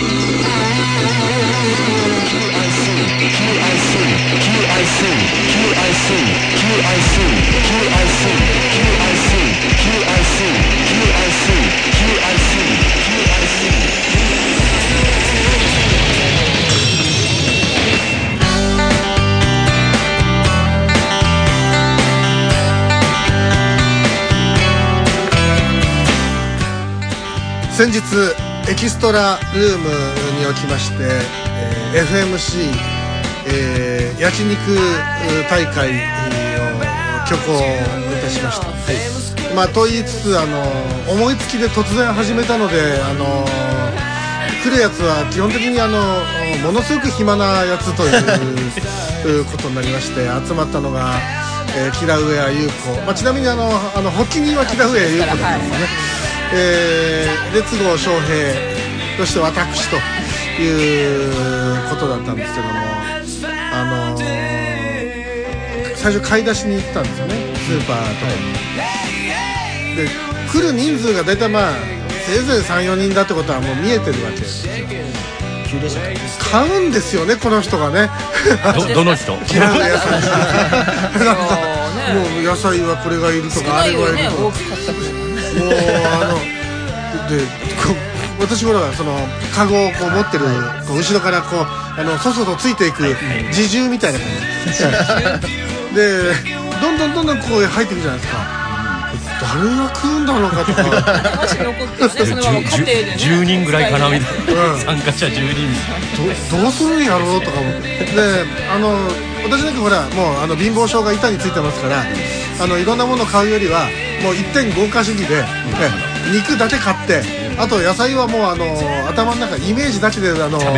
先日エキストラルームにおきまして、FMC、焼肉大会を挙行いたしました、まあ、と言いつつ思いつきで突然始めたので来るやつは基本的にものすごく暇なやつということになりまして集まったのが、キラウエア優子、まあ、ちなみに発起人はキラウエア優子だったんですね。列郷翔平そして私ということだったんですけども最初買い出しに行ったんですよねスーパーとかにで来る人数が大体まあせいぜい 3,4 人だってことはもう見えてるわけですよ。買うんですよねこの人がねどの人嫌う野菜なんかもう野菜はこれがいるとかあれがいるとかもうで私ほらそのカゴをこう持ってるこう後ろからこうそそとついていく自重みたいな感じでどんどんこう入っていくじゃないですか。誰が食うんだろうかとかもし残ってるねそのまま家庭でね 10人ぐらいかなみたいな、参加者10人どうするんやろうとか思ってで私なんかほらもう貧乏症が板についてますからいろんなものを買うよりはもう一点豪華主義で、肉だけ買ってあと野菜はもう頭の中イメージだけで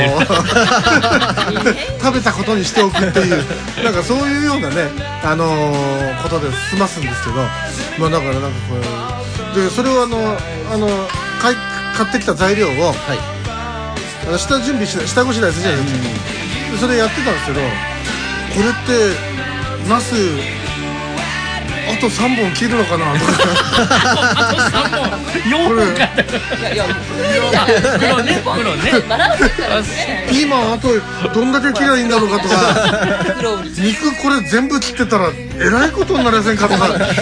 食べたことにしておくっていうなんかそういうようなねことで済ますんですけど、まあだからなんかこうでそれを買ってきた材料を、下準備して下ごしらえするじゃないですか。それやってたんですけどこれってナスあと3本切るのかなとかあと3本4本か黒ねピーマンあとどんだけ切りゃいいんだろうかとか肉これ全部切ってたらえらいことになりませんかとかなんかこう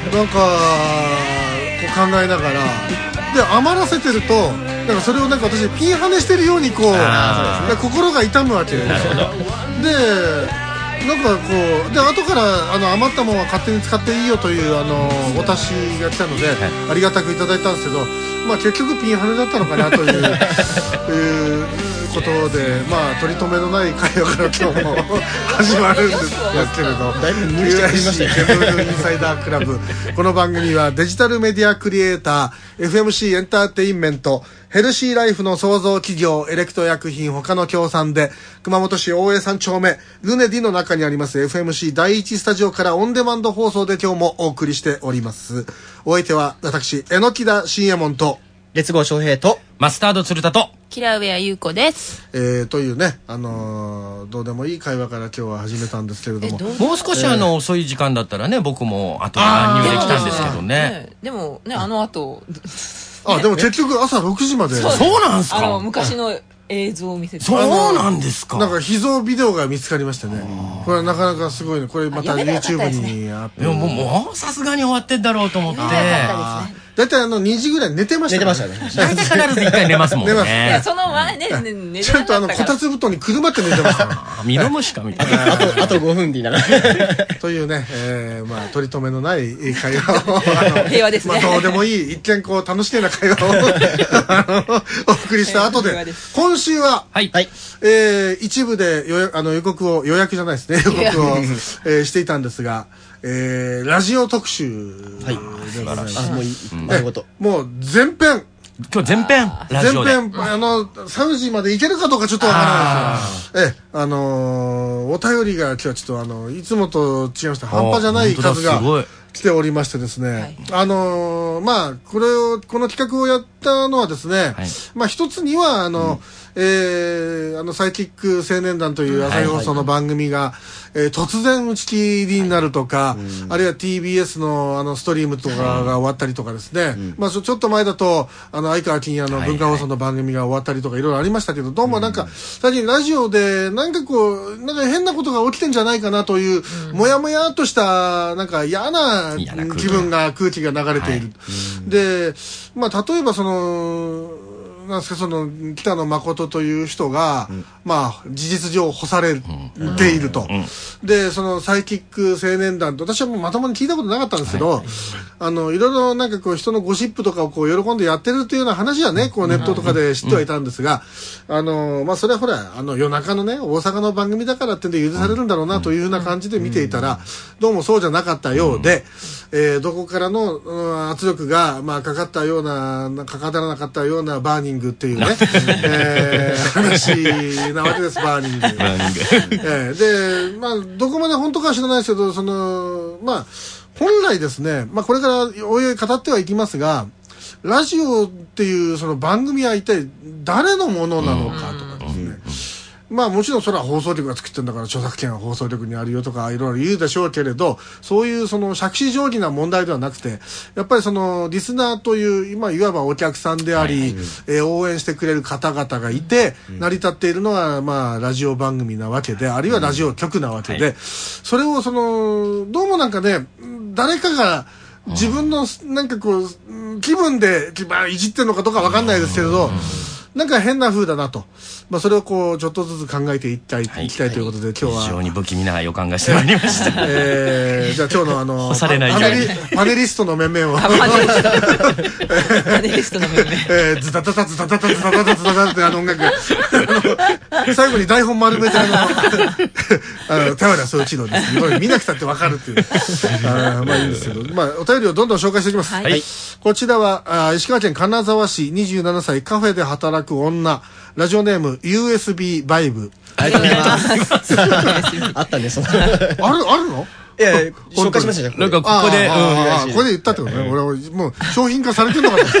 考えながらで余らせてるとなんかそれをなんか私ピンハネしてるようにこう心が痛むわけでなんかこうで後から余ったものは勝手に使っていいよというお達しが来たので、ありがたくいただいたんですけど、まあ結局ピンハネだったのかなということで、まあ取り留めのない会話から今日も始まるんですけれど、 だいぶ無理してきましたケブルインサイダークラブこの番組はデジタルメディアクリエイター FMC エンターテインメントヘルシーライフの創造企業エレクト薬品他の協賛で熊本市大江3丁目ルネディの中にあります FMC 第一スタジオからオンデマンド放送で今日もお送りしております。お相手は私榎田新右衛門と列郷翔平とマスタード鶴田とキラウエア優子です。 というねどうでもいい会話から今日は始めたんですけれどももう少し遅い時間だったらね僕も後で乱入できたんですけどね。 でもね後でも結局朝6時までそうなんですか。 昔の映像を見せてそうなんですか。 なんか秘蔵ビデオが見つかりましてねこれはなかなかすごいね。これまた YouTube にあってもうさすがに終わってんだろうと思ってだいたい2時ぐらい寝てましたね。 大体必ず1回寝ますもんね。 いやその前ね寝ちゃんとこたつ布団にくるまって寝てましたねミノムシかみたいなあと5分でいいなというねまあ取り留めのない会話を平和ですね。 どうでもいい一見こう楽しげな会話をお送りした後で今週は一部で予告を予約じゃないですね予告をしていたんですがラジオ特集でございます。もう全編今日全編ラジオで 3時までいけるかどうかちょっとわからないですよ。お便りが今日はちょっといつもと違いました半端じゃない数が来ておりましてですね、まあこの企画をやったのはですね、まあ一つにはサイキック青年団という朝日放送の番組が、突然打ち切りになるとか、あるいは TBS のストリームとかが終わったりとかですね、まあちょっと前だと相川金也の文化放送の番組が終わったりとかいろいろありましたけど、どうもなんか最近ラジオでなんか変なことが起きてんじゃないかなという、もやもやっとしたなんか嫌な気分が空気が流れている。で、まあ例えばなんですか、北野誠という人が、まあ事実上干されていると、でサイキック青年団と、私はもうまともに聞いたことなかったんですけど、いろいろなんか人のゴシップとかを喜んでやってるっていうような話はね、ネットとかで知ってはいたんですが、まあそれはほら夜中のね大阪の番組だからってんで許されるんだろうなというふうな感じで見ていたら、どうもそうじゃなかったようで、どこからの圧力がまあかからなかったようなバーニングっていうね、話なわけです。バーニング。で、まあどこまで本当かは知らないですけど、まあ本来ですね、まあこれからおいおい語ってはいきますが、ラジオっていう番組は一体誰のものなのかとかですね。まあもちろんそれは放送局が作ってるんだから著作権は放送局にあるよとかいろいろ言うでしょうけれど、そういう杓子定規な問題ではなくて、やっぱりリスナーという今いわばお客さんであり、応援してくれる方々がいて、成り立っているのはまあラジオ番組なわけで、あるいはラジオ局なわけで、それをどうもなんかね、誰かが自分のなんか気分でいじってるのかどうかわかんないですけれど、なんか変な風だなと。まあそれをちょっとずつ考えていきたいということで、今日は非常に不気味な予感がしてまいりました。 じゃあ今日の干されないようにパネリストの面々をパネリストの面々 ズタタタズタタタズタタタズタタって音楽最後に台本丸めて田原総一郎です。見なくたってわかるっていうまあいいんですけど、まあお便りをどんどん紹介していきます。 はい、 こちらは石川県金沢市27歳カフェで働く女、ラジオネーム USB バイブ。 ありがとうございますあったんですあるの？ いや紹介しましたね。 なんかここでここで言ったってことね。俺もう商品化されてるのかと。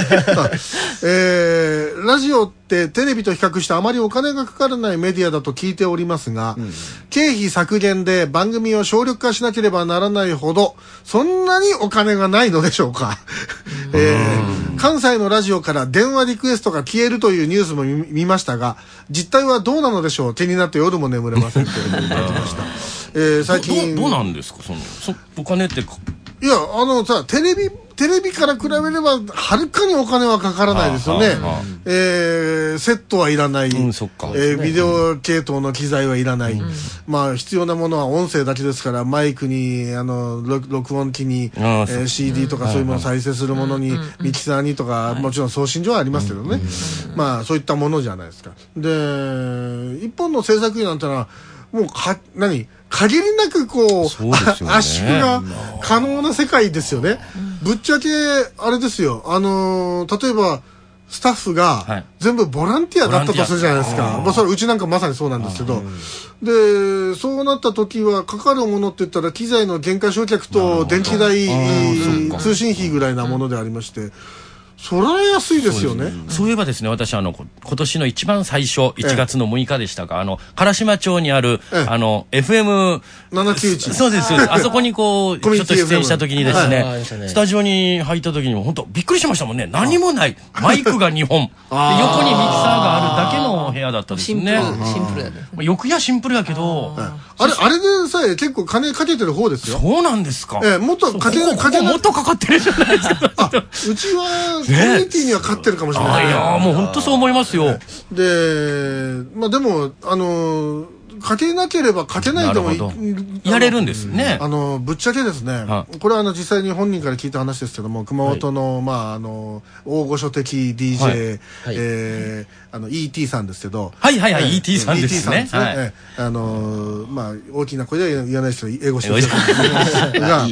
ラジオってテレビと比較してあまりお金がかからないメディアだと聞いておりますが、経費削減で番組を省力化しなければならないほどそんなにお金がないのでしょうか。関西のラジオから電話リクエストが消えるというニュースも見ましたが、実態はどうなのでしょう。気になって夜も眠れませんといただきました。最近どうなんですか、お金って。 いやさ、テレビから比べればはるかにお金はかからないですよね。セットはいらない、ビデオ系統の機材はいらない、まあ必要なものは音声だけですから、マイクに録音機に、CD とかそういうものを再生するものに、ミキサーにとか、もちろん送信所はありますけどね、まあそういったものじゃないですか。で一本の制作費なんてのはもう限りなく圧縮が可能な世界ですよね。ぶっちゃけあれですよ、例えばスタッフが全部ボランティアだったとするじゃないですか。まあそれうちなんかまさにそうなんですけど、でそうなった時はかかるものって言ったら機材の減価償却と電気代、通信費ぐらいなものでありまして、それは安いですよね。 そういえばですね、私今年の一番最初1月の6日でしたか、唐島町にある FM791、 そうです。あそこにちょっと出演した時にですね、スタジオに入った時にも本当びっくりしましたもんね。何もないマイクが2本で、横にミキサーがあるだけの部屋だったですね。 シンプルだね。 欲やシンプルだけど、 あれでさえ結構金かけてる方ですよ。 そうなんですか。 もっとかけない。 もっとかかってるじゃないですか。 うちはコミュニティには勝ってるかもしれない。 いやもう本当そう思いますよ。 でまあでもかけなければかけないでもやれるんですね。 ぶっちゃけですね、これは実際に本人から聞いた話ですけども、熊本の大御所的 DJ、ET さんですけど、 ET さんですね。 まあ大きな声では言わないですけど、英語してるが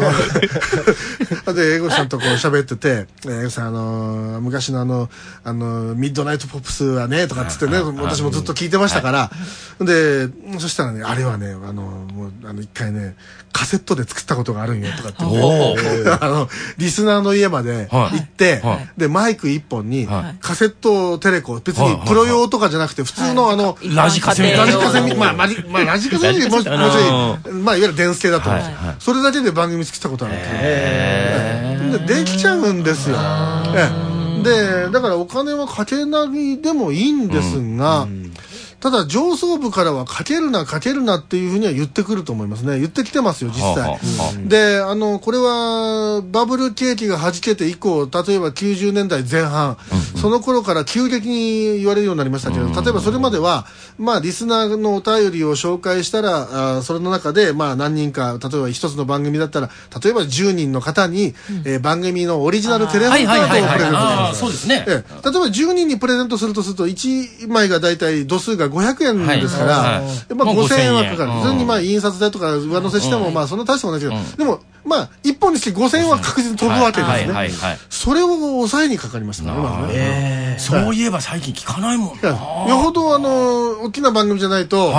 で英語さんと喋ってて、昔のミッドナイトポップスはねとかっつってね、私もずっと聞いてましたから、ででそしたらねあれはねもう一回ねカセットで作ったことがあるんよとかってリスナーの家まで行って、でマイク1本にカセットテレコ、別にプロ用とかじゃなくて普通のラジカセみたいな、 まあラジカセもちろんまあいわゆる電子系だと思うんです、それだけで番組作ったことあるんですけど、できちゃうんですよ。でだからお金はかけないでもいいんですが、ただ上層部からはかけるなっていうふうには言ってくると思いますね。言ってきてますよ実際。でこれはバブル景気が弾けて以降、例えば90年代前半、その頃から急激に言われるようになりましたけど、例えばそれまではまあリスナーのお便りを紹介したらそれの中でまあ何人か、例えば一つの番組だったら例えば10人の方に番組のオリジナルテレホンカードをプレゼントする。 そうですね。 例えば10人にプレゼントすると1枚がだいたい度数が500円ですから、5000円はかかる。普通にまあ印刷代とか上乗せしてもまあそんな大したもんないけど、でもまあ1本にして5000円は確実に飛ぶわけですね。それを抑えにかかりましたね。 そういえば最近聞かないもんな。 よほど大きな番組じゃないと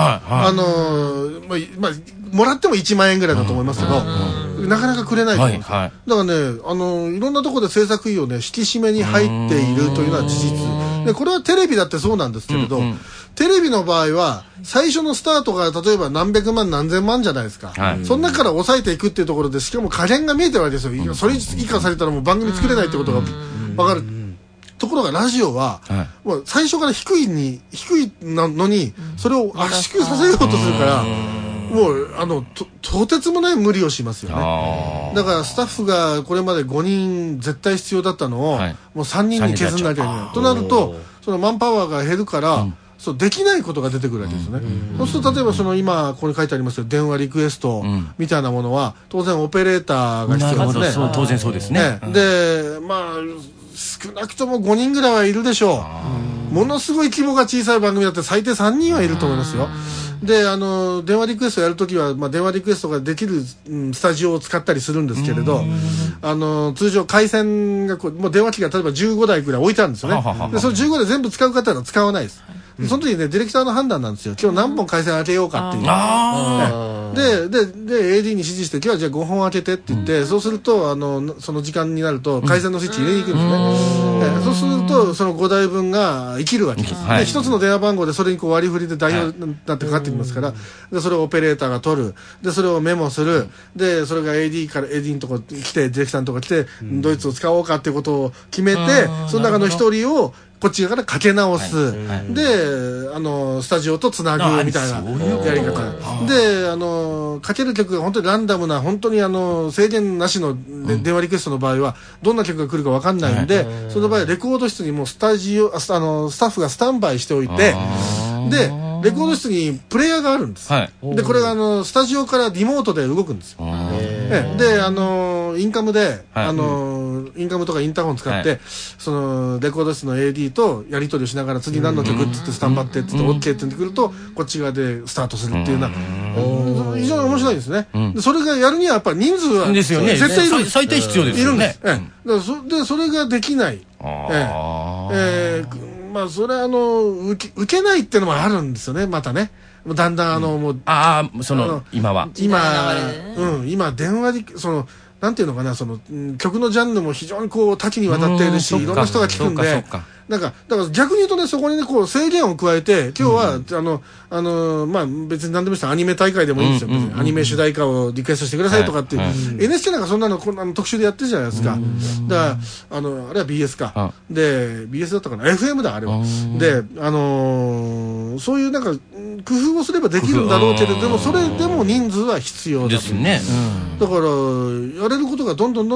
もらっても1万円ぐらいだと思いますけど、なかなかくれないと思うんですよ。だからねいろんなところで制作費をね引き締めに入っているというのは事実で、これはテレビだってそうなんですけれど、テレビの場合は最初のスタートが例えば何百万何千万じゃないですか、その中から抑えていくっていうところで、しかも加減が見えてるわけですよ。それ以下されたらもう番組作れないってことが分かる。ところがラジオは、もう最初から低いのにそれを圧縮させようとするから、もうとてつもない無理をしますよね。だからスタッフがこれまで5人絶対必要だったのを、もう3人に削んなきゃいけないとなると、そのマンパワーが減るから、そうできないことが出てくるわけですね。そうすると例えば今ここに書いてありますけど電話リクエストみたいなものは当然オペレーターが必要ですね。 当然そうですね。 でまあ少なくとも5人ぐらいはいるでしょう。ものすごい規模が小さい番組だって最低3人はいると思いますよ。で電話リクエストやるときは、電話リクエストができる、スタジオを使ったりするんですけれど、通常回線がもう電話機が例えば15台ぐらい置いてあるんですよね。でその15台全部使う方は使わないです。その時ねディレクターの判断なんですよ。今日何本回線開けようかっていう。で AD に指示して今日はじゃあ5本開けてって言って、そうするとその時間になると回線のスイッチ入れに行くんですね。そうするとその5台分が生きるわけです。で一つの電話番号でそれに割り振りで代表になってかかってきますから、でそれをオペレーターが取る。でそれをメモする。でそれが AD のとこ来てディレクターのとこ来て、ドイツを使おうかっていうことを決めて、その中の一人をこっちからかけ直す、でスタジオとつなぐみたいなやり方で、かける曲が本当にランダムな、本当に制限なしの電話リクエストの場合はどんな曲が来るか分かんないんで、その場合はレコード室にもうスタッフがスタンバイしておいて、でレコード室にプレイヤーがあるんです、でこれがスタジオからリモートで動くんですよ。でインカムで、インカムとかインターホン使って、そのレコード室の AD とやり取りをしながら次何の曲って言ってスタンバってって言って OK って言ってくるとこっち側でスタートするっていうような、非常に面白いですね。でそれがやるにはやっぱり人数はですよね。 絶対いる、 最低必要ですよね。 でそれができない。まあそれは受けないっていうのもあるんですよね。またねだんだんもう今電話でなんていうのかな、曲のジャンルも非常に多岐にわたっているし、いろんな人が聞くんで、だから逆に言うとね、そこにね制限を加えて、今日はまあ別に何でもいいです、アニメ大会でもいいんですよ。アニメ主題歌をリクエストしてくださいとかっていう、NHK なんかそんなの特集でやってるじゃないですか。だからあれは BS かで BS だったかな FM だあれは。でそういうなんか工夫をすればできるんだろうけれど、でもそれでも人数は必要だですね。 だからやれることがどんどん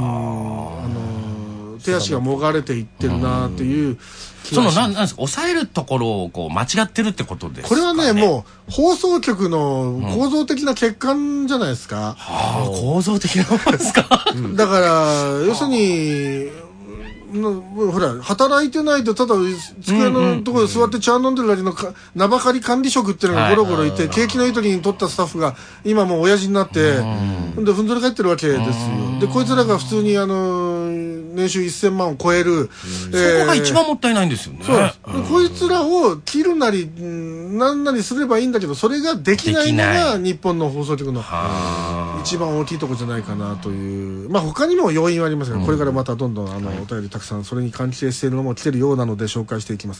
手足がもがれていってるなっていう気がします。 なんですか、抑えるところを間違ってるってことですかね。 これはね、もう放送局の構造的な欠陥じゃないですか。 構造的なものですか。 だから要するにほら働いてないとただ机のところで座って茶飲んでるだけの名ばかり管理職っていうのがゴロゴロいて、景気のいい時に取ったスタッフが今もう親父になって、でふんぞり返ってるわけですよ。でこいつらが普通に年収1000万を超える、 そこが一番もったいないんですよね。 そうです。こいつらを切るなりなんなりすればいいんだけど、それができないのが日本の放送局の一番大きいところじゃないかなという。まあ他にも要因はありますが、これからまたどんどんお便りたくさんそれに関係しているのも来てるようなので紹介していきます。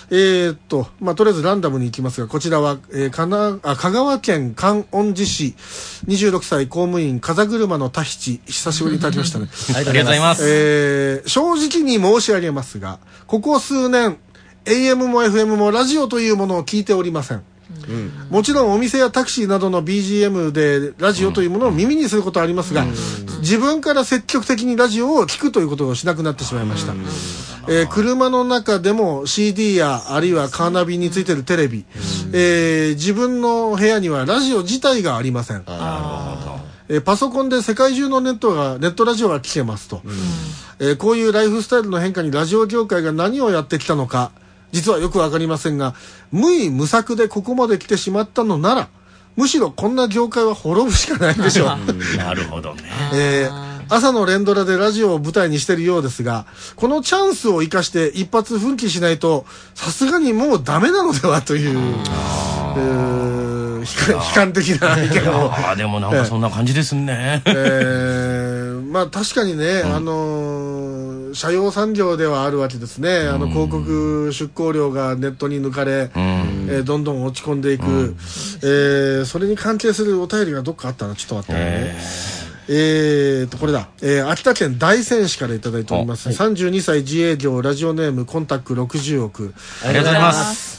まあとりあえずランダムに行きますが、こちらは、香川県観音寺市26歳公務員風車のタヒチ、久しぶりにいただきましたね。 ありがとうございます。 正直に申し上げますが、ここ数年 AM も FM もラジオというものを聞いておりません。もちろんお店やタクシーなどの BGM でラジオというものを耳にすることはありますが、自分から積極的にラジオを聞くということをしなくなってしまいました。車の中でも CD やあるいはカーナビについてるテレビ、自分の部屋にはラジオ自体がありません。パソコンで世界中のネットラジオが聞けますと、こういうライフスタイルの変化にラジオ業界が何をやってきたのか実はよくわかりませんが、無為無策でここまで来てしまったのなら、むしろこんな業界は滅ぶしかないでしょう。 なるほどね。 朝の連ドラでラジオを舞台にしているようですが、このチャンスを生かして一発奮起しないとさすがにもうダメなのではという悲観的な意見を。 でもなんかそんな感じですね。 まあ確かにね、社用産業ではあるわけですね。広告出稿料がネットに抜かれ、どんどん落ち込んでいく、それに関係するお便りがどっかあったな。ちょっと待ってね。これだ、秋田県大仙市からいただいております。32歳自営業、ラジオネームコンタック60億。 ありがとうございます。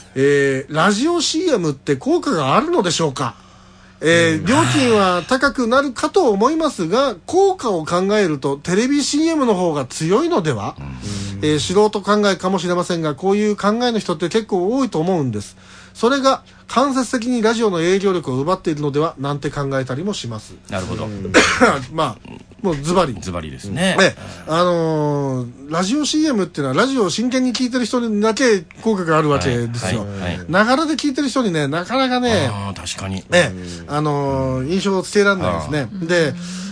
ラジオ CM って効果があるのでしょうか。料金は高くなるかと思いますが、効果を考えるとテレビ CM の方が強いのでは。素人考えかもしれませんが、こういう考えの人って結構多いと思うんです。それが間接的にラジオの営業力を奪っているのではなんて考えたりもします。 なるほど。 まあもうズバリですね。 ラジオ CM っていうのはラジオを真剣に聞いてる人にだけ効果があるわけですよ。ながらで聞いてる人にね、なかなかね、 確かに印象をつけられないですね。で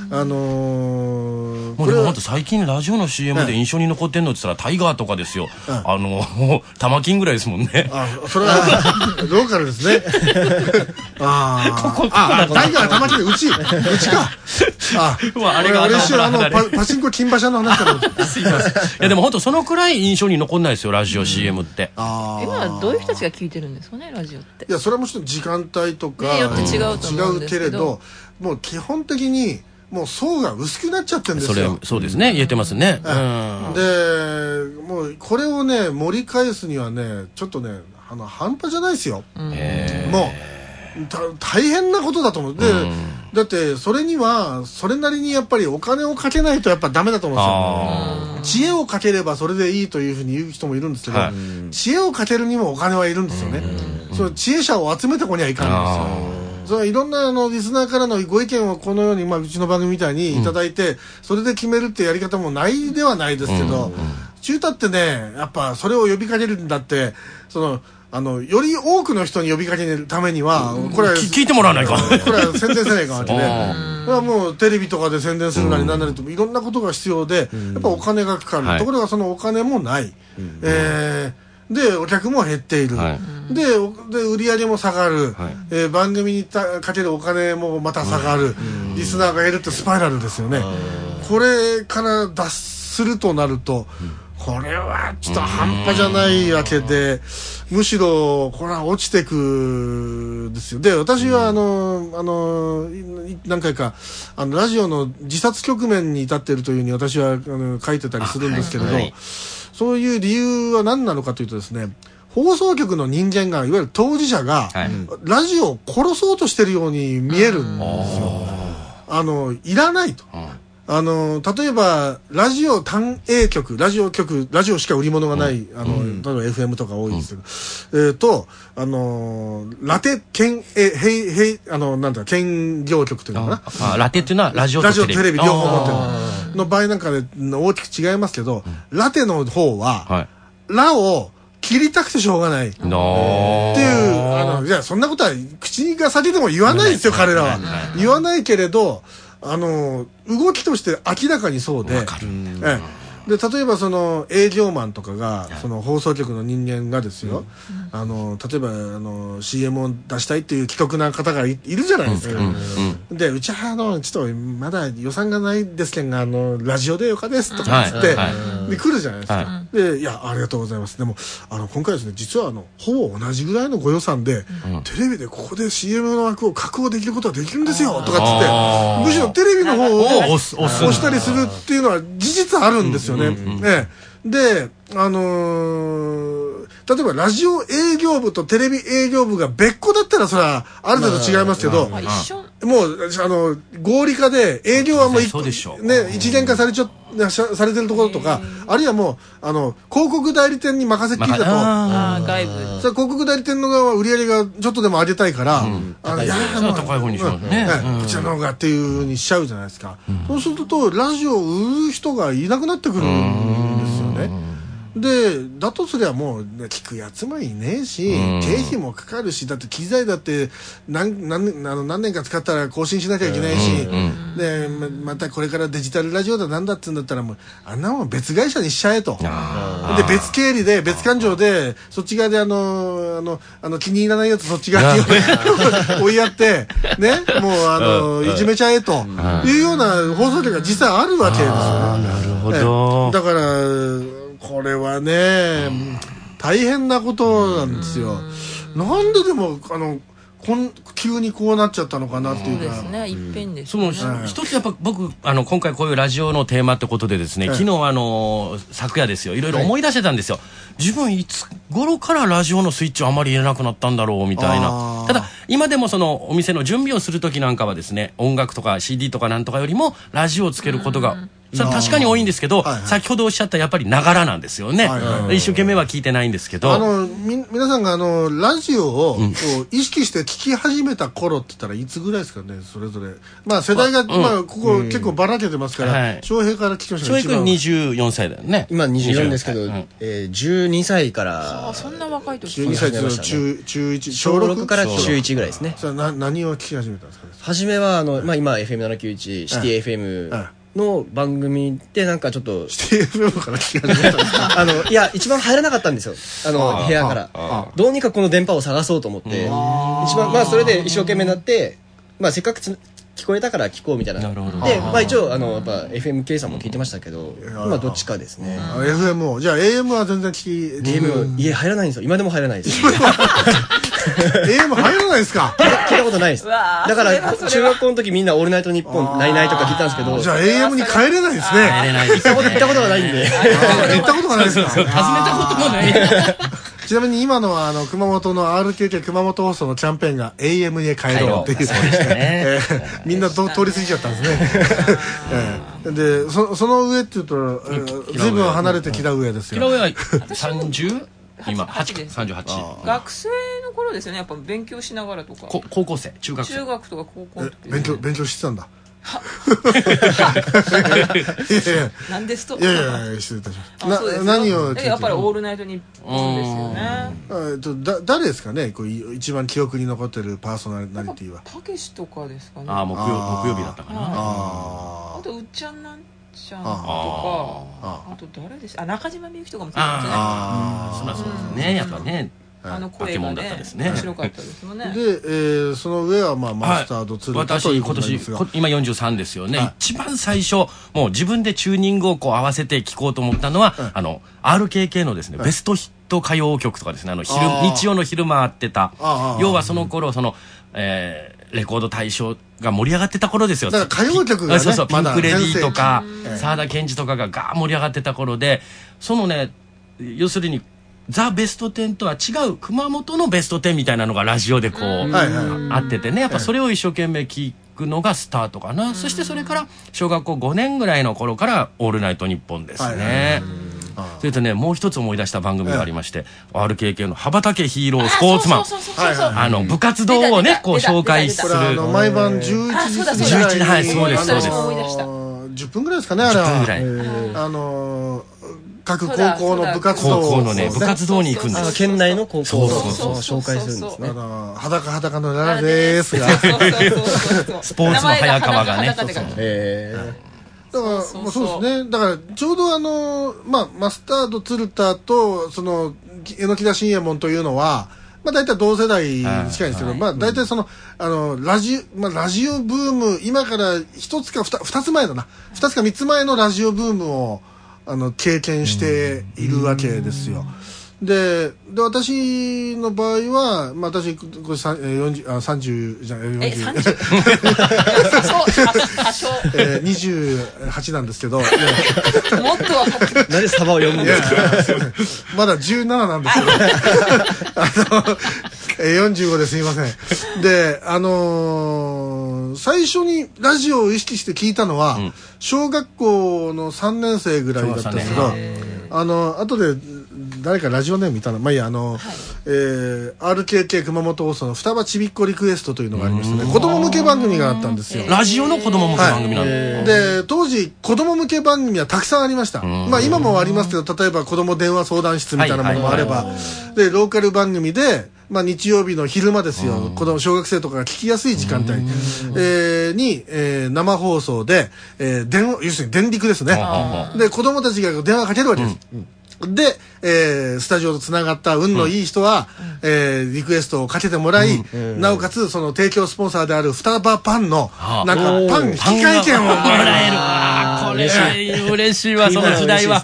もうでも本当最近ラジオの CM で印象に残ってんのって言ったらタイガーとかですよ。玉金ぐらいですもんね。 それはローカルですね。タイガー玉金、うちか。 あれが俺一瞬パチンコ金馬車の話だと。 すいません。いやでも本当そのくらい印象に残んないですよ、ラジオ CM って。 今はどういう人たちが聞いてるんですかね、ラジオって。 いやそれはもちろん時間帯とかよって違うと思うんですけど、 違うけれど、もう基本的にもう層が薄くなっちゃってるんですよ。 そうですね、言えてますね。 でもうこれをね盛り返すにはね、ちょっとね半端じゃないですよ。もう大変なことだと思う。でだってそれにはそれなりにやっぱりお金をかけないとやっぱダメだと思うんですよ。知恵をかければそれでいいというふうに言う人もいるんですけど、知恵をかけるにもお金はいるんですよね。その知恵者を集めてこにはいかんんですよ。それいろんなリスナーからのご意見をこのように、うちの番組みたいにいただいて、それで決めるってやり方もないではないですけど、中太ってね、やっぱそれを呼びかけるんだって、より多くの人に呼びかけるためには、これは聞いてもらわないか。 これは宣伝せないかんわけで、これはもうテレビとかで宣伝するなりなんなりといろんなことが必要で、やっぱお金がかかる。ところがそのお金もない。でお客も減っている、で売り上げも下がる、番組にかけるお金もまた下がる、リスナーが減るってスパイラルですよね。これから脱するとなると、これはちょっと半端じゃないわけで、むしろこれは落ちてくですよ。で私は何回かラジオの自殺局面に至っているというふうに私は書いてたりするんですけれど、そういう理由は何なのかというとですね、放送局の人間がいわゆる当事者が、ラジオを殺そうとしてるように見えるんですよ。いらないと。例えばラジオ単 A 局、ラジオしか売り物がない、例えば FM とか多いですけど、ラテ兼兼業局というのかな。 ラテっていうのはラジオとテレビ両方持ってる。 の場合なんかで大きく違いますけど、ラテの方は、ラを切りたくてしょうがないっていう、いやそんなことは口が先でも言わないですよ、彼らは。言わないけれど、動きとして明らかにそうで。で例えばその営業マンとかがその放送局の人間がですよ、例えばCM を出したいっていう既得な方がいるじゃないですか。でうちはちょっとまだ予算がないですけどラジオでよかですとかつってで来るじゃないですか。でいやありがとうございます。でも今回ですね実はほぼ同じぐらいのご予算でテレビでここで CM の枠を確保できることはできるんですよとかつってむしろテレビの方を押したりするっていうのは事実あるんですよ。で、例えばラジオ営業部とテレビ営業部が別個だったらそれはある程度違いますけど、もう合理化で営業はもう一元化されてるところとか、あるいはもう広告代理店に任せっきりだと、 外部広告代理店の側は売り上げがちょっとでも上げたいから、いや高い方にしますね。 こちらの方がっていう風にしちゃうじゃないですか。そうするとラジオを売る人がいなくなってくるんですよね。でだとすればもう聞くやつもいねえし、経費もかかるし、だって機材だって何年か使ったら更新しなきゃいけないし、でまたこれからデジタルラジオだなんだってんだったらもうあんなもん別会社にしちゃえと。で別経理で別勘定でそっち側で気に入らないやつそっち側に追いやってね、もういじめちゃえというような放送局が実際あるわけですよね。 なるほど。 だからこれはね、大変なことなんですよ。なんででも急にこうなっちゃったのかなっていうか。 そうですね、一変ですね。一つやっぱ僕今回こういうラジオのテーマってことでですね、昨日昨夜ですよ、いろいろ思い出してたんですよ。自分いつ頃からラジオのスイッチをあまり入れなくなったんだろうみたいな。ただ今でもそのお店の準備をする時なんかはですね、音楽とか CD とかなんとかよりもラジオをつけることがそれは確かに多いんですけど、先ほどおっしゃったやっぱりながらなんですよね。一生懸命は聞いてないんですけど、 皆さんがラジオを意識して聞き始めた頃って言ったらいつぐらいですかね、それぞれ。まあ世代がここ結構ばらけてますから、翔平から聞きましょう。 翔平君24歳だよね。 今24ですけど、12歳からそんな若い時。 12歳って中1 小6から中1ぐらいですね。 何を聞き始めたんですかね。 初めは今 FM791 シティ FMの番組でなんかちょっとシティ FM から聞き始めたんですか。 いや一番入らなかったんですよ、部屋から。どうにかこの電波を探そうと思って一番それで一生懸命になって、せっかく聞こえたから聞こうみたいな。で一応やっぱ FM さんも聞いてましたけど、今どっちかですね。 FM をじゃあ AM は全然聞き AM 家入らないんですよ。今でも入らないです。 AM 入らないですか。 聞いたことないです。だから中学校の時みんなオールナイトニッポンナイナイとか聞いたんですけど、 じゃあ AM に帰れないですね。 帰れないです。 行ったことがないんで。 行ったことがないですか。 訪ねたこともない。 ちなみに今の熊本の RKK 熊本放送のキャンペーンが AM へ帰ろうっていうみんな通り過ぎちゃったんですね。でその上っていうと随分離れてキラ上ですよ。 キラ上は 30？ 今38。 学生の頃ですよね、やっぱ勉強しながらとか。 高校生、中学とか高校の時。 勉強してたんだ。 なんですと。 いや失礼いたします。何をやっぱりオールナイトニッポンですよね。誰ですかね、一番記憶に残ってるパーソナリティは。 たけしとかですかね。 木曜日だったかな。 あとうっちゃんなんちゃんとか、あと誰でした。中島みゆきとかも聞いてましたね。そうですね、やっぱね。 声がね面白かったですもんね。 で、その上はマスタード鶴田ということですが、 私今43ですよね。一番最初もう自分でチューニングを合わせて聴こうと思ったのはRKK のですねベストヒット歌謡曲とかですね、日曜の昼間あってた、要はその頃レコード大賞が盛り上がってた頃ですよ。 だから歌謡曲がね、 そうピンク・レディーとか沢田研二とかがガー盛り上がってた頃で、そのね要するにザ・ベスト10とは違う熊本のベスト10みたいなのがラジオであっててね、やっぱそれを一生懸命聞くのがスタートかな。そしてそれから小学校5年ぐらいの頃からオールナイトニッポンですね。それとねもう一つ思い出した番組がありまして、RKK の羽ばたけヒーロースポーツマン、部活動をね紹介する、 毎晩11時はい、そうですそうです。 10分ぐらいですかね、あれは。 10分ぐらい。 各高校の部活動。 高校のね、部活動に行くんです。 県内の高校を紹介するんですね。 裸のララでーすが。 スポーツの早川がね。 だから、そうですね。だから、ちょうどマスタード鶴田と、榎田信右衛門というのは、大体同世代に近いんですけど、大体ラジオブーム、今から一つか二つ前だな。二つか三つ前のラジオブームを、経験しているわけですよ。で私の場合は、私これ30じゃない4028なんですけど、もっと分かってる。 何でサバを読むんですか。 まだ17なんですけど45ですいません。で最初にラジオを意識して聞いたのは、小学校の3年生ぐらいだったんですけど、後で誰かラジオネーム見たの、RKK 熊本放送の双葉ちびっこリクエストというのがありましてね、子供向け番組があったんですよ。 ラジオの子供向け番組なんで、当時子供向け番組はたくさんありました。今もありますけど、例えば子供電話相談室みたいなものもあれば、でローカル番組で日曜日の昼間ですよ、小学生とかが聞きやすい時間帯に生放送で要するに電力ですね。で子供たちが電話かけるわけです。で、スタジオとつながった運のいい人は、リクエストをかけてもらい、なおかつその提供スポンサーである双葉パンのなんかパン引換券をもらえる。 これ嬉しいわ、その時代は。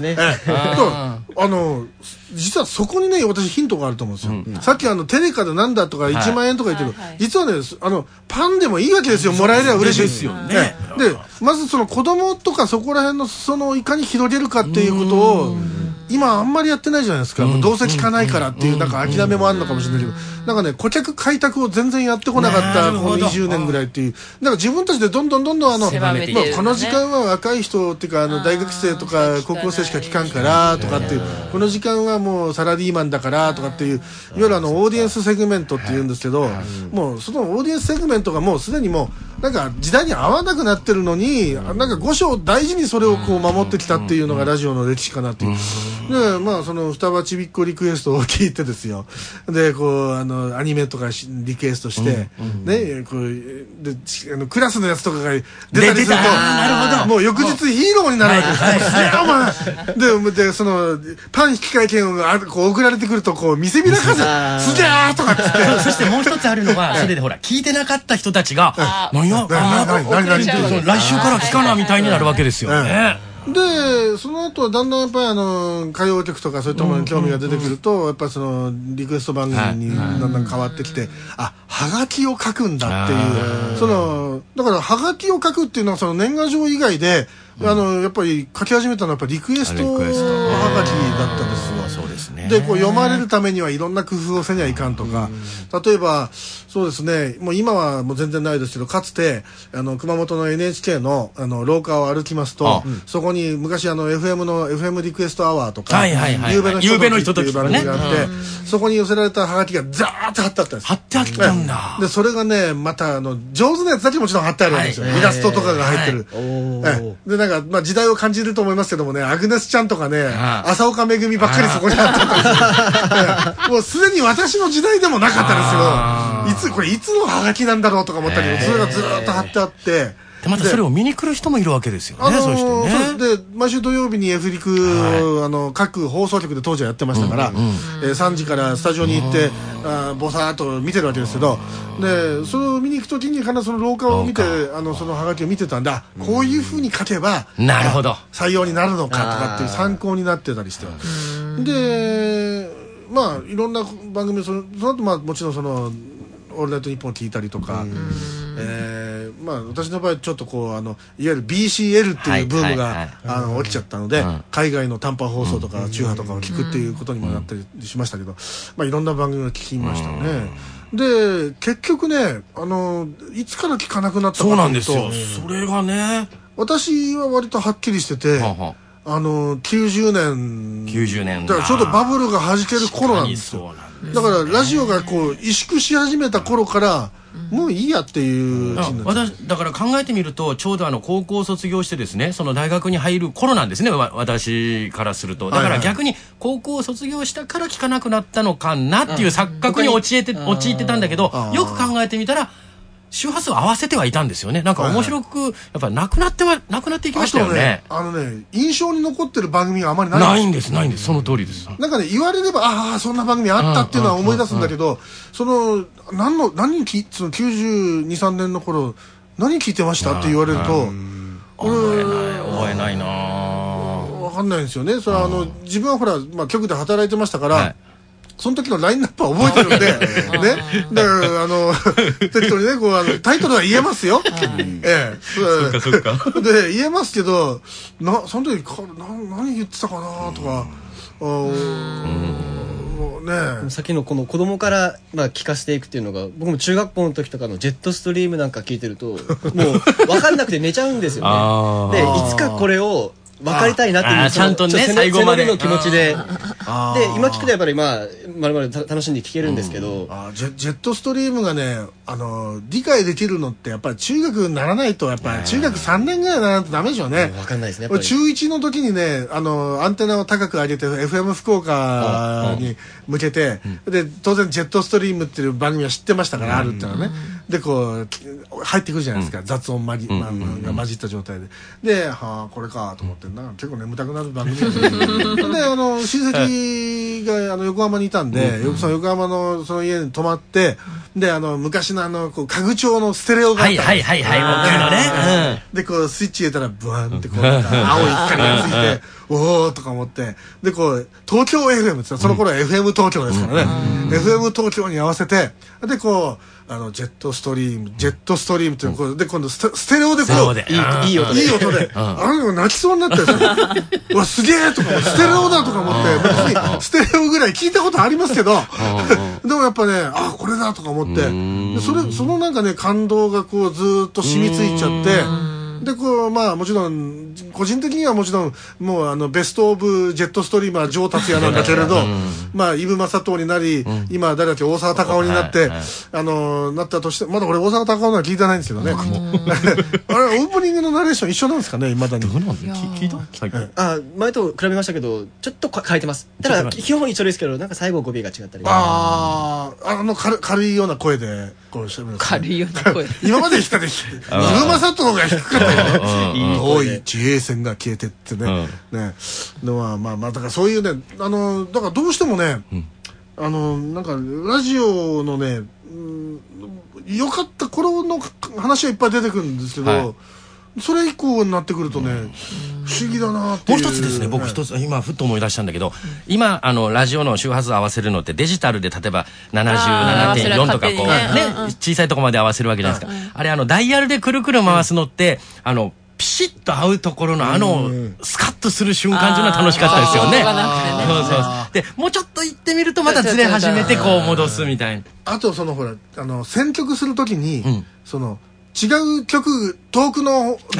実はそこにね、私ヒントがあると思うんですよ。さっきテレカでなんだとか1万円とか言ってるけど、実はね、パンでもいいわけですよ。もらえれば嬉しいですよね。で、まずその子供とかそこら辺のいかに広げるかっていうことを、今あんまりやってないじゃないですか。どうせ聞かないからっていうなんか諦めもあるのかもしれないけど、なんかね、顧客開拓を全然やってこなかったこの20年ぐらいっていう、だから自分たちでどんどんこの時間は若い人っていうか大学生とか高校生しか聞かんからとかっていう、この時間はもうサラリーマンだからとかっていう、いわゆるオーディエンスセグメントっていうんですけど、もうそのオーディエンスセグメントがもうすでにもうなんか時代に合わなくなってるのに、なんか五章大事にそれをこう守ってきたっていうのがラジオの歴史かなっていう。でその双葉ちびっこリクエストを聞いてですよ。でアニメとかリクエストしてね、でクラスのやつとかが出たりすると、もう翌日ヒーローになるわけです。お前でパン引換券がこう送られてくるとこう見せびらかせすげーとかっつって、 そしてもう一つあるのは、それでほら聞いてなかった人たちが何来週から聞かなみたいになるわけですよね。 でその後はだんだんやっぱり歌謡曲とかそういったものに興味が出てくると、やっぱりリクエスト番組にだんだん変わってきて、はがきを書くんだっていう、だからはがきを書くっていうのは年賀状以外でやっぱり書き始めたのはやっぱりリクエストはがきだったんですよ。 そうですね。 で読まれるためにはいろんな工夫をせにはいかんとか、例えばそうですね、もう今はもう全然ないですけど、かつて熊本の NHK の廊下を歩きますと、そこに昔FM リクエストアワーとか夕べのひとときっていう番組があって、そこに寄せられたハガキがザーッと貼ってあったんです。 貼ってあったんだ。 でそれがね、また上手なやつだけもちろん貼ってあるわけですよ。イラストとかが入ってる。でなんか時代を感じると思いますけどもね、アグネスちゃんとかね、浅岡めぐみばっかりそこに貼ってあったんですよ。もうすでに私の時代でもなかったですよ。これいつのハガキなんだろうとか思ったけど、それがずーっと貼ってあって、 でまたそれを見に来る人もいるわけですよね。そうしてね。で毎週土曜日に F リクを各放送局で当時はやってましたから、3時からスタジオに行ってぼさーっと見てるわけですけど、でそれを見に行くときに必ずその廊下を見てそのハガキを見てたんだ、こういうふうに書けばなるほど採用になるのかとかっていう参考になってたりして、でいろんな番組その後もちろんオールナイトニッポンを聞いたりとか、私の場合ちょっといわゆる BCL っていうブームが起きちゃったので、海外の短波放送とか中波とかを聞くっていうことにもなったりしましたけど、いろんな番組を聞きましたね。で結局ね、いつから聞かなくなったかというと、そうなんですよ。 それがね、 私は割とはっきりしてて、90年だからちょうどバブルが弾ける頃なんですよ。だからラジオが萎縮し始めた頃からもういいやっていう私だから考えてみるとちょうど高校卒業してですねその大学に入る頃なんですね私からするとだから逆に高校を卒業したから聴かなくなったのかなっていう錯覚に陥ってたんだけどよく考えてみたら周波数を合わせてはいたんですよね。なんか面白くやっぱなくなっていきましたよね。 印象に残ってる番組があまりないんです。その通りです。 なんかね言われればああそんな番組あったっていうのは思い出すんだけど、その何その92、3年の頃何聞いてましたって言われると覚えないな。 わかんないんですよね。それは自分はほら局で働いてましたから。その時のラインナップは覚えてるんで、ね。だから適当にね、タイトルは言えますよ。 そっか。 で、言えますけど、その時、何言ってたかなとか、 ね。さっきのこの子供から聞かせていくっていうのが、僕も中学校の時とかのジェットストリームなんか聞いてると、もう分かんなくて寝ちゃうんですよね。で、いつかこれを、分かりたいなっていうちゃんとね最後までの気持ちで今聞くとやっぱりまるまる楽しんで聞けるんですけどジェットストリームがね理解できるのってやっぱり中学にならないとやっぱり中学3年ぐらいにならないとダメでしょうね。 分かんないですね。 中1の時にねアンテナを高く上げて FM 福岡に向けてで当然ジェットストリームっていう番組は知ってましたからあるっていうのはねでこう入ってくるじゃないですか雑音が混じった状態ではあこれかと思って結構眠たくなる番組でで親戚が横浜にいたんでその横浜のその家に泊まってで昔の家具調のステレオがあったんですはい僕のねでこうスイッチ入れたらブワンってこう青い光がついておーとか思ってでこう東京 FM ってその頃は FM 東京ですからね FM 東京に合わせてでこうジェットストリームっていうので今度ステレオでこういい音で泣きそうになってうわすげえとかステレオだとか思って別にステレオぐらい聞いたことありますけどでもやっぱねこれだとか思ってそのなんかね感動がこうずーっと染みついちゃってでこうもちろん個人的にはもちろんもうベストオブジェットストリーマー城達也なんだけれどイブ・マサトウになり今誰だっけ大沢たかおになってなったとしてまだ俺大沢たかおのは聞いてないんですけどねあれオープニングのナレーション一緒なんですかね未だに聞いた前と比べましたけどちょっと変えてます。ただ基本一緒ですけどなんか最後語尾が違ったり軽いような声でこうしゃべる軽いような声今まで低かったイブ・マサトウが低かった遠い地平線が消えてってねのはだからそういうねだからどうしてもねなんかラジオのね良かった頃の話はいっぱい出てくるんですけどそれ以降になってくるとね不思議だなっていう。 もう一つですね僕一つ今ふっと思い出したんだけど今ラジオの周波数合わせるのってデジタルで例えば 77.4 とかこうね小さいとこまで合わせるわけじゃないですか。あれダイヤルでくるくる回すのってピシッと合うところのスカッとする瞬間っていうのは楽しかったですよね。そうでもうちょっと行ってみるとまたずれ始めてこう戻すみたいな。 あとそのほら選曲するときにその違う曲遠くの主に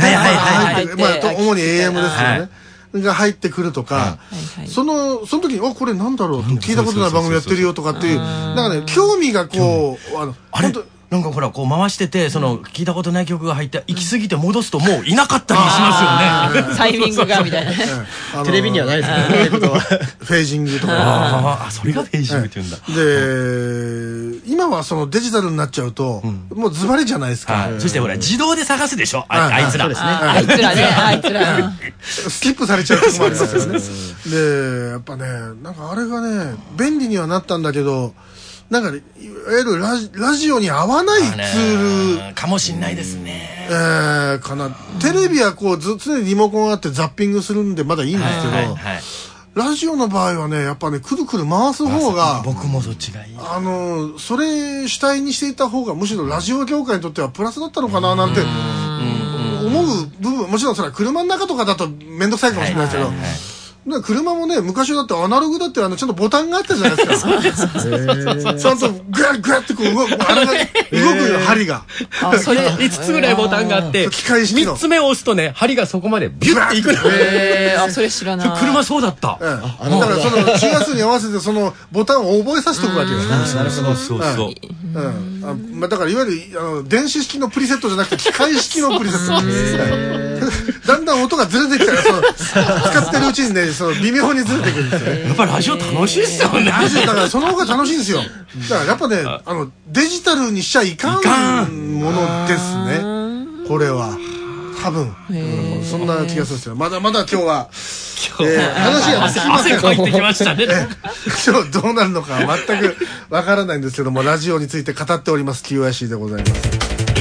AM ですよねが入ってくるとかその時にこれなんだろう聞いたことない番組やってるよとかっていうなんかね興味がこうあれなんかほらこう回してて聞いたことない曲が入って行き過ぎて戻すともういなかったりしますよね。 タイミングがみたいなテレビにはないですねフェージングとかそれがフェージングって言うんだ。 で今はそのデジタルになっちゃうともうズバリじゃないですか。 そしてほら自動で探すでしょあいつらあいつらスキップされちゃうとこもありますよね。でやっぱねなんかあれがね便利にはなったんだけどなんかいわゆるラジオに合わないツールかもしんないですね。 かな。テレビはこう常にリモコンがあってザッピングするんでまだいいんですけど、ラジオの場合はねやっぱねくるくる回す方が僕もそっちがいい。 それ主体にしていた方がむしろラジオ業界にとってはプラスだったのかななんて思う部分もちろんそれは車の中とかだと面倒くさいかもしれないですけど。 車もね、昔だってアナログだってちゃんとボタンがあったじゃないですか。ちゃんとグワッグワッってこうあれが動くよ、針が。 それ5つぐらいボタンがあって、 機械式の 3つ目を押すとね、針がそこまでビュッていくの。 あ、それ知らない。 車そうだった。 だからその4月に合わせてそのボタンを覚えさせておくわけよ。 なるほど、そうそう。 だからいわゆる電子式のプリセットじゃなくて機械式のプリセット。だんだん音がずれてきたら、使ってるうちにね、微妙にずれてくるんですよね。 やっぱラジオ楽しいっすよね。 だからその方が楽しいんですよ。だからやっぱね、デジタルにしちゃいかんものですね。これは多分そんな気がするんですよ。まだまだ今日は話が尽きません。 汗かいてきましたね。 今日どうなるのか全くわからないんですけども、ラジオについて語っております QIC でございます。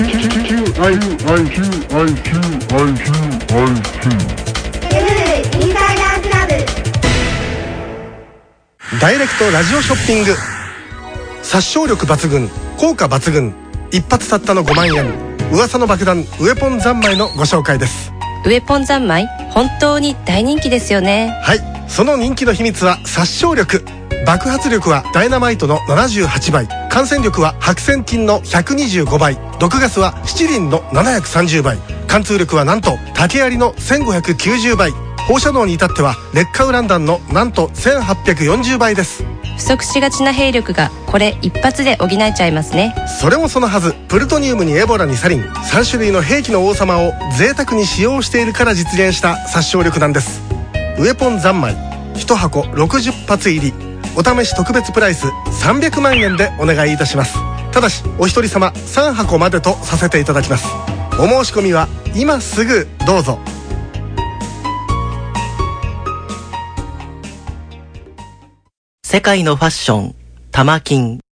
ダイレクトラジオショッピング。殺傷力抜群、効果抜群、一発たったの5万円、噂の爆弾ウエポン三昧のご紹介です。 ウエポン三昧、本当に大人気ですよね。 はい、その人気の秘密は殺傷力。爆発力はダイナマイトの78倍、感染力は白セン菌の125倍、毒ガスは七輪の730倍、貫通力はなんと竹槍の1590倍、放射能に至っては劣化ウラン弾のなんと1840倍です。 不足しがちな兵力がこれ一発で補えちゃいますね。 それもそのはず、プルトニウムにエボラにサリン、3種類の兵器の王様を贅沢に使用しているから実現した殺傷力なんです。ウエポン三昧、1箱60発入り、お試し特別プライス300万円でお願いいたします。ただしお一人様3箱までとさせていただきます。お申し込みは今すぐどうぞ。 世界のファッション、玉金。